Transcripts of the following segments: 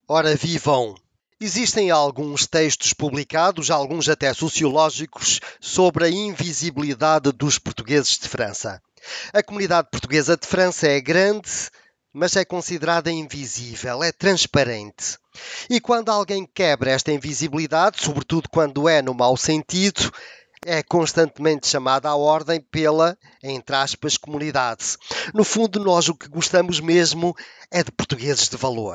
Ora vivam! Existem alguns textos publicados, alguns até sociológicos, sobre a invisibilidade dos portugueses de França. A comunidade portuguesa de França é grande, mas é considerada invisível, é transparente. E quando alguém quebra esta invisibilidade, sobretudo quando é no mau sentido, é constantemente chamada à ordem pela, entre aspas, comunidade. No fundo, nós o que gostamos mesmo é de portugueses de valor.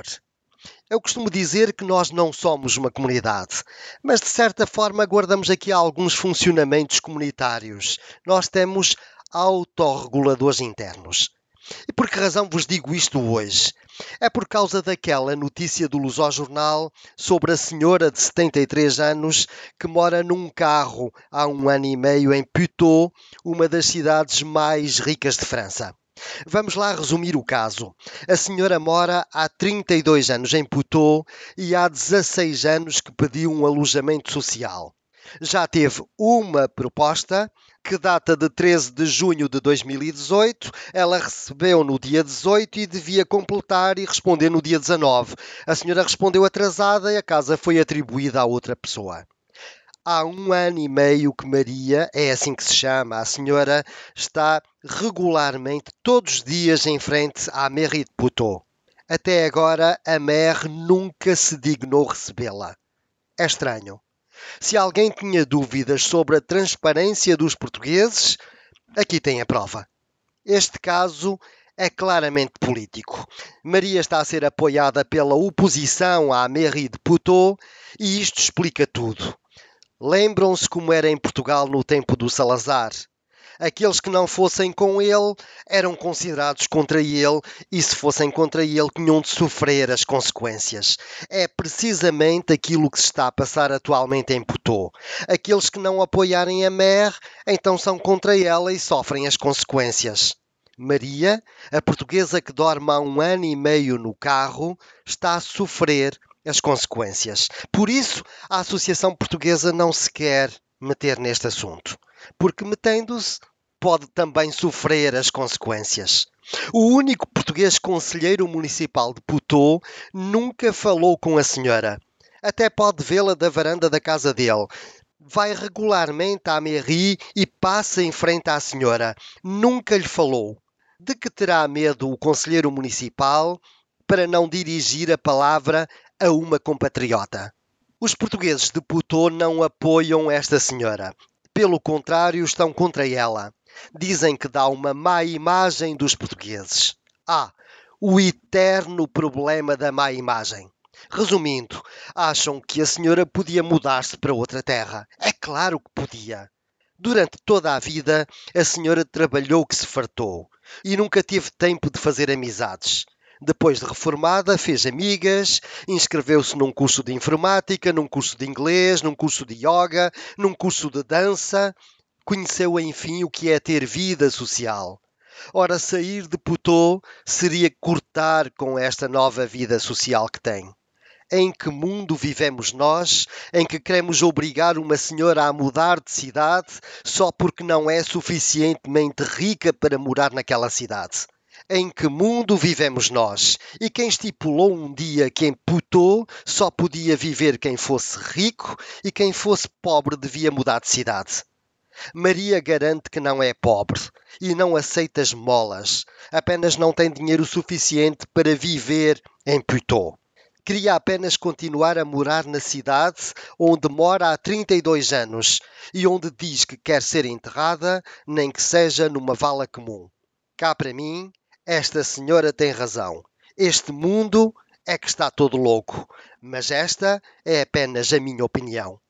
Eu costumo dizer que nós não somos uma comunidade, mas de certa forma guardamos aqui alguns funcionamentos comunitários. Nós temos autorreguladores internos. E por que razão vos digo isto hoje? É por causa daquela notícia do Lusojornal sobre a senhora de 73 anos que mora num carro há 1 ano e meio em Puteaux, uma das cidades mais ricas de França. Vamos lá resumir o caso. A senhora mora há 32 anos em Puteaux e há 16 anos que pediu um alojamento social. Já teve uma proposta que data de 13 de junho de 2018. Ela recebeu no dia 18 e devia completar e responder no dia 19. A senhora respondeu atrasada e a casa foi atribuída a outra pessoa. Há 1 ano e meio que Maria, é assim que se chama, a senhora está regularmente, todos os dias, em frente à mairie de Puteaux. Até agora, a maire nunca se dignou recebê-la. É estranho. Se alguém tinha dúvidas sobre a transparência dos portugueses, aqui tem a prova. Este caso é claramente político. Maria está a ser apoiada pela oposição à mairie de Puteaux e isto explica tudo. Lembram-se como era em Portugal no tempo do Salazar? Aqueles que não fossem com ele eram considerados contra ele e se fossem contra ele tinham de sofrer as consequências. É precisamente aquilo que se está a passar atualmente em Puteaux. Aqueles que não apoiarem a maire, então são contra ela e sofrem as consequências. Maria, a portuguesa que dorme há 1 ano e meio no carro, está a sofrer as consequências. Por isso, a Associação Portuguesa não se quer meter neste assunto, porque metendo-se pode também sofrer as consequências. O único português conselheiro municipal de Puteaux nunca falou com a senhora. Até pode vê-la da varanda da casa dele. Vai regularmente à mairie e passa em frente à senhora. Nunca lhe falou. De que terá medo o conselheiro municipal para não dirigir a palavra a uma compatriota? Os portugueses de Puteaux não apoiam esta senhora. Pelo contrário, estão contra ela. Dizem que dá uma má imagem dos portugueses. O eterno problema da má imagem. Resumindo, acham que a senhora podia mudar-se para outra terra. É claro que podia. Durante toda a vida, a senhora trabalhou que se fartou e nunca teve tempo de fazer amizades. Depois de reformada, fez amigas, inscreveu-se num curso de informática, num curso de inglês, num curso de yoga, num curso de dança. Conheceu, enfim, o que é ter vida social. Ora, sair de Puteaux seria cortar com esta nova vida social que tem. Em que mundo vivemos nós, em que queremos obrigar uma senhora a mudar de cidade só porque não é suficientemente rica para morar naquela cidade? Em que mundo vivemos nós? E quem estipulou um dia que em Puteaux só podia viver quem fosse rico e quem fosse pobre devia mudar de cidade? Maria garante que não é pobre e não aceita esmolas, apenas não tem dinheiro suficiente para viver em Puteaux. Queria apenas continuar a morar na cidade onde mora há 32 anos e onde diz que quer ser enterrada, nem que seja numa vala comum. Cá para mim, esta senhora tem razão. Este mundo é que está todo louco, mas esta é apenas a minha opinião.